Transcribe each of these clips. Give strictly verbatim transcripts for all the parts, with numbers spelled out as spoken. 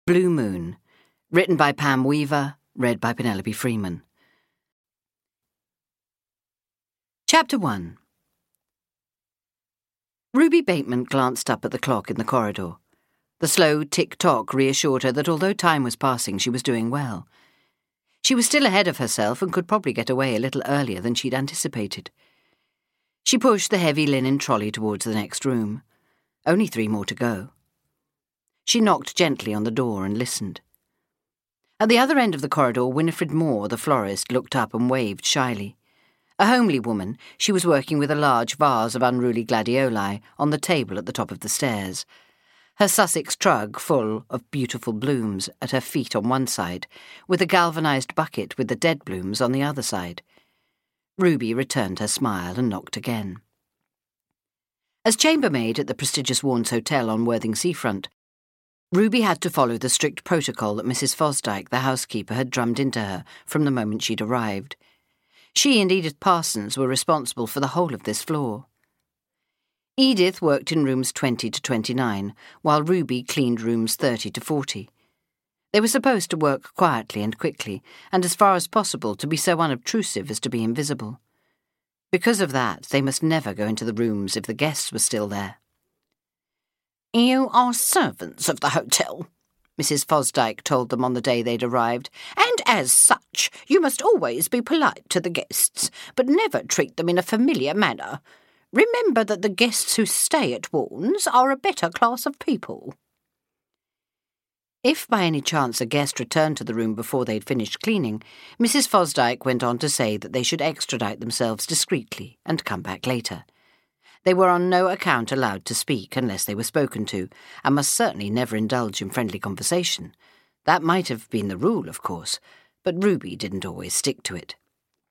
Blue Moon, written by Pam Weaver, read by Penelope Freeman. Chapter one. Ruby Bateman glanced up at the clock in the corridor. The slow tick-tock reassured her that although time was passing, she was doing well. She was still ahead of herself and could probably get away a little earlier than she'd anticipated. She pushed the heavy linen trolley towards the next room. Only three more to go. She knocked gently on the door and listened. At the other end of the corridor, Winifred Moore, the florist, looked up and waved shyly. A homely woman, she was working with a large vase of unruly gladioli on the table at the top of the stairs. Her Sussex trug full of beautiful blooms at her feet on one side, with a galvanised bucket with the dead blooms on the other side. Ruby returned her smile and knocked again. As chambermaid at the prestigious Warnes Hotel on Worthing seafront, Ruby had to follow the strict protocol that Missus Fosdyke, the housekeeper, had drummed into her from the moment she'd arrived. She and Edith Parsons were responsible for the whole of this floor. Edith worked in rooms twenty to twenty-nine, while Ruby cleaned rooms thirty to forty. They were supposed to work quietly and quickly, and as far as possible to be so unobtrusive as to be invisible. Because of that, they must never go into the rooms if the guests were still there. "You are servants of the hotel," Missus Fosdyke told them on the day they'd arrived, "and as such you must always be polite to the guests, but never treat them in a familiar manner. Remember that the guests who stay at Warnes are a better class of people." If by any chance a guest returned to the room before they'd finished cleaning, Missus Fosdyke went on to say that they should extradite themselves discreetly and come back later. They were on no account allowed to speak unless they were spoken to, and must certainly never indulge in friendly conversation. That might have been the rule, of course, but Ruby didn't always stick to it.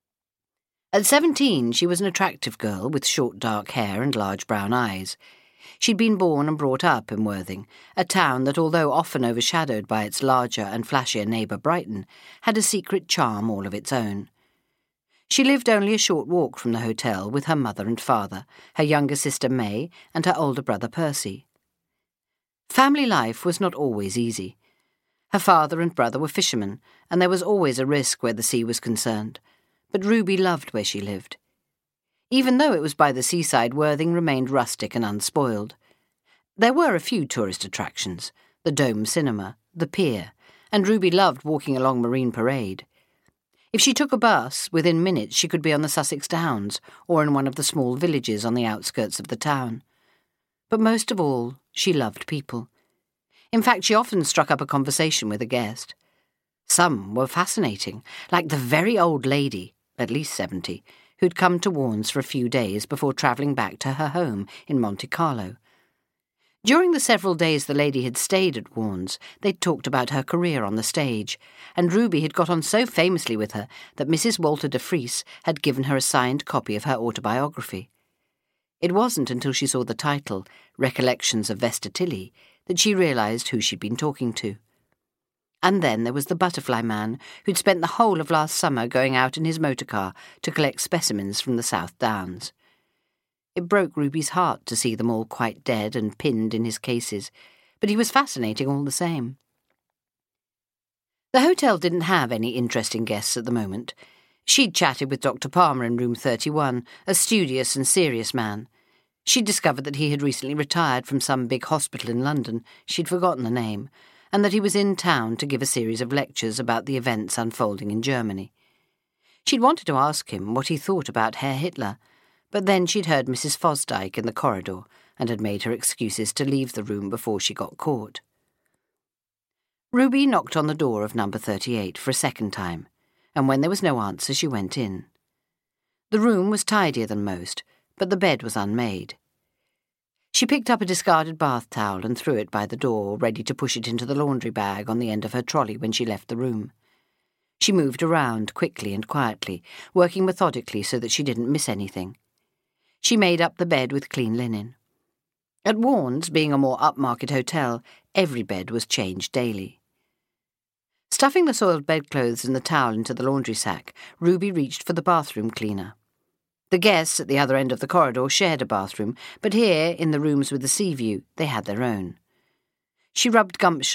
At seventeen, she was an attractive girl with short dark hair and large brown eyes. She'd been born and brought up in Worthing, a town that, although often overshadowed by its larger and flashier neighbour Brighton, had a secret charm all of its own. She lived only a short walk from the hotel with her mother and father, her younger sister May, and her older brother Percy. Family life was not always easy. Her father and brother were fishermen, and there was always a risk where the sea was concerned, but Ruby loved where she lived. Even though it was by the seaside, Worthing remained rustic and unspoiled. There were a few tourist attractions, the Dome Cinema, the pier, and Ruby loved walking along Marine Parade. If she took a bus, within minutes she could be on the Sussex Downs or in one of the small villages on the outskirts of the town. But most of all, she loved people. In fact, she often struck up a conversation with a guest. Some were fascinating, like the very old lady, at least seventy, who'd come to Warnes for a few days before travelling back to her home in Monte Carlo. During the several days the lady had stayed at Warnes, they'd talked about her career on the stage, and Ruby had got on so famously with her that Missus Walter de Vries had given her a signed copy of her autobiography. It wasn't until she saw the title, Recollections of Vesta Tilley, that she realised who she'd been talking to. And then there was the butterfly man, who'd spent the whole of last summer going out in his motor car to collect specimens from the South Downs. It broke Ruby's heart to see them all quite dead and pinned in his cases, but he was fascinating all the same. The hotel didn't have any interesting guests at the moment. She'd chatted with Doctor Palmer in room thirty-one, a studious and serious man. She'd discovered that he had recently retired from some big hospital in London, she'd forgotten the name, and that he was in town to give a series of lectures about the events unfolding in Germany. She'd wanted to ask him what he thought about Herr Hitler, but then she'd heard Missus Fosdyke in the corridor and had made her excuses to leave the room before she got caught. Ruby knocked on the door of number thirty-eight for a second time, and when there was no answer she went in. The room was tidier than most, but the bed was unmade. She picked up a discarded bath towel and threw it by the door, ready to push it into the laundry bag on the end of her trolley when she left the room. She moved around quickly and quietly, working methodically so that she didn't miss anything. She made up the bed with clean linen. At Warnes, being a more upmarket hotel, every bed was changed daily. Stuffing the soiled bedclothes and the towel into the laundry sack, Ruby reached for the bathroom cleaner. The guests at the other end of the corridor shared a bathroom, but here, in the rooms with the sea view, they had their own. She rubbed gumption